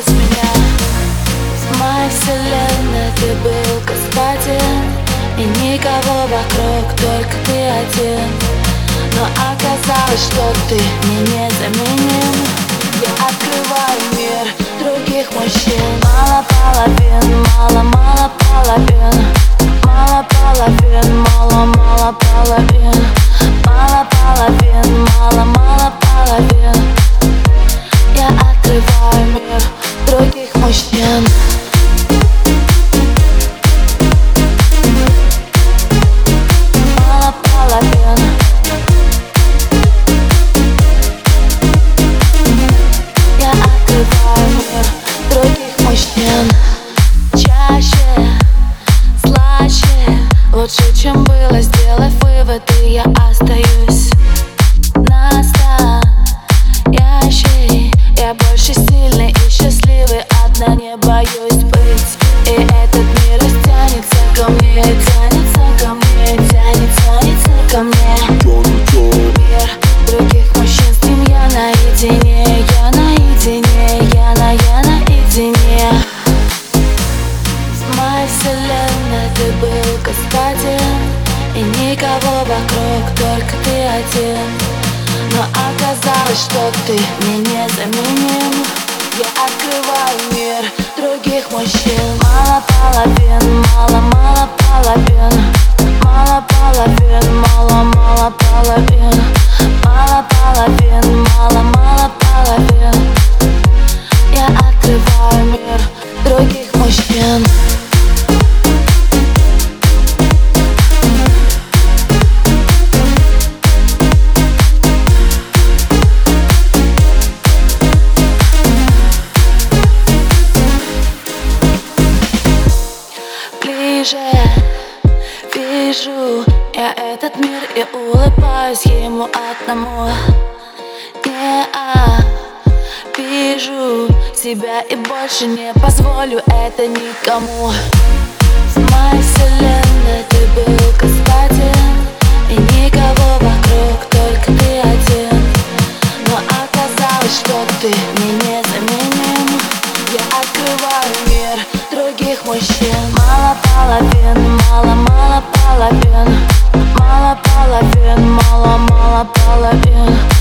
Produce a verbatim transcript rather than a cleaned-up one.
без меня. В моей вселенной ты был господин, и никого вокруг, только ты один. Но оказалось, что ты мне незаменим. Я открываю мир других мужчин. Мало половин, мало-мало половин. Мало половин, мало-мало половин. Мало половин, мало-мало половин. Я открываю мир других мужчин. Мало половин. Я открываю мир других мужчин. Чаще, слаще, лучше, чем было. Сделай выводы, я остаюсь настоящей. Я больше сильный и счастливый, одна не боюсь быть. И этот мир растянется ко мне, тянется ко мне, тянется, тянется ко мне. Мир других мужчин, с ним я наедине, я наедине, я на, я наедине. В моей вселенной ты был господин, и никого вокруг, только ты один. Но оказалось, что ты мне незаменим. Я открываю мир других мужчин. Мало половин, мало-мало половин. Мало половин, мало-мало половин. Мало половин, мало-мало половин. Я открываю мир других мужчин. Вижу я этот мир и улыбаюсь ему одному. Не обижу себя и больше не позволю это никому. В моей вселенной ты был господин, и никого вокруг, только ты один. Но оказалось, что ты мне незаменим. Я открываю мир других мужчин. Мало половин, мало-мало половин. Мало половин, мало-мало половин.